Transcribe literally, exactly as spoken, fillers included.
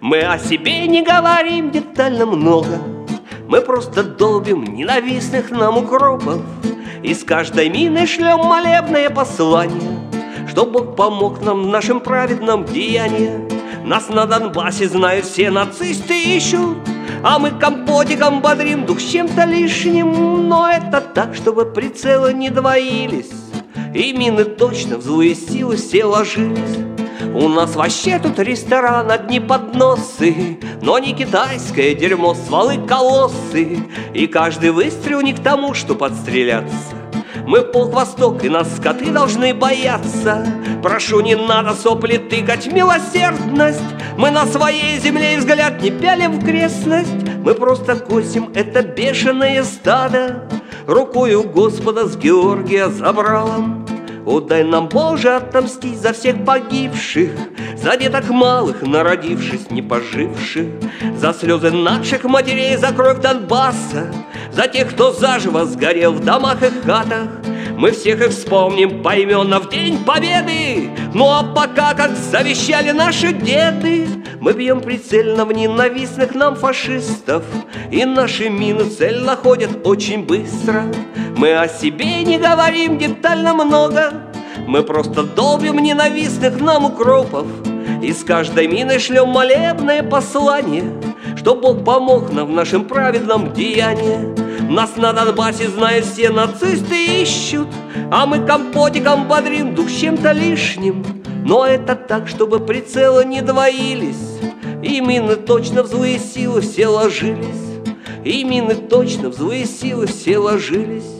Мы о себе не говорим детально много, мы просто долбим ненавистных нам укропов. И с каждой мины шлем молебное послание, что Бог помог нам в нашем праведном деянии. Нас на Донбассе знают все, нацисты ищут, а мы компотиком бодрим дух с чем-то лишним. Но это так, чтобы прицелы не двоились, и мины точно в злые силы все ложились. У нас вообще тут ресторан, одни подносы, но не китайское дерьмо, стволы колоссы. И каждый выстрел не к тому, что подстреляться. Мы полк Восток, и нас скоты должны бояться. Прошу, не надо сопли тыкать, милосердность. Мы на своей земле и взгляд не пялим в крестность. Мы просто косим это бешеное стадо рукою Господа с Георгия забралом. О, дай нам, Боже, отомстить за всех погибших, за деток малых, народившись, не поживших, за слезы наших матерей, за кровь Донбасса, за тех, кто заживо сгорел в домах и хатах. Мы всех их вспомним поименно в День Победы. Ну а пока, как завещали наши деды, мы бьем прицельно в ненавистных нам фашистов, и наши мины цель находят очень быстро. Мы о себе не говорим детально много, мы просто долбим ненавистных нам укропов. И с каждой мины шлем молебное послание, что Бог помог нам в нашем праведном деянии. Нас на Донбассе знают все, нацисты ищут, а мы компотиком бодрим дух с чем-то лишним. Но это так, чтобы прицелы не двоились, и мины точно в злые силы все ложились. И мины точно в злые силы все ложились.